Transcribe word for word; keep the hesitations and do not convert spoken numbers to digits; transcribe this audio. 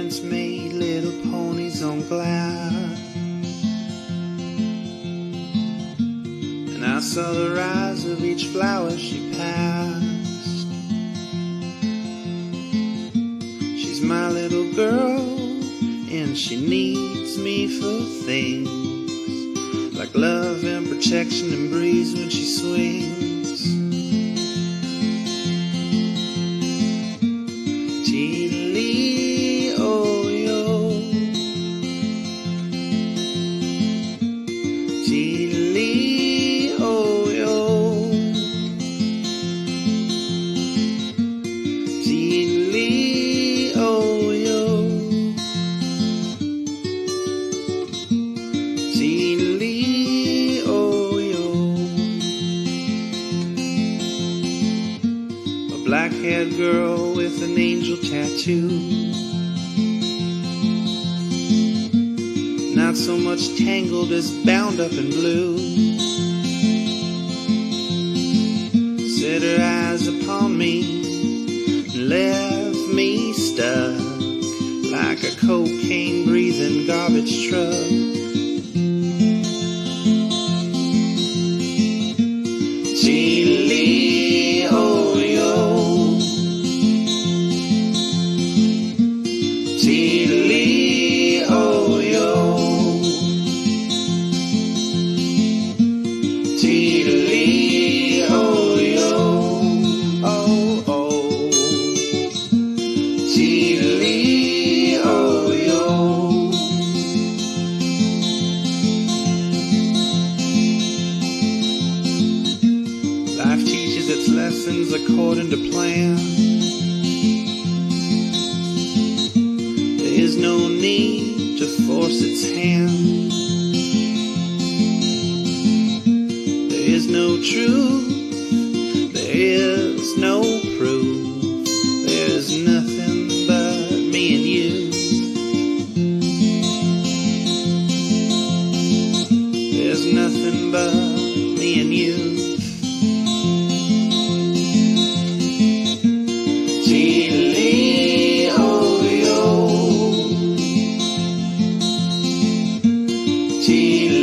parents made little ponies on glass, and I saw the rise of each flower she passed. She's my little girl, and she needs me for things like love and protection and breeze when she swings. Teedlee, oh yo, teedlee, oh yo, teedlee, oh yo, teedlee, oh yo. A black-haired girl with an angel tattoo, not so much tangled as bound up in blue, set her eyes upon me and left me stuck like a cocaine-breathing garbage truck. Teedlee, oh yo, teedlee, oh yo, teedlee, oh yo, oh oh, teedlee, oh yo. Life teaches its lessons according to plan. There is no need to force its hand. There is no truth, there is no proof. There's nothing but me and you. There's nothing but me and you. Teedlee, oh yo, teedlee.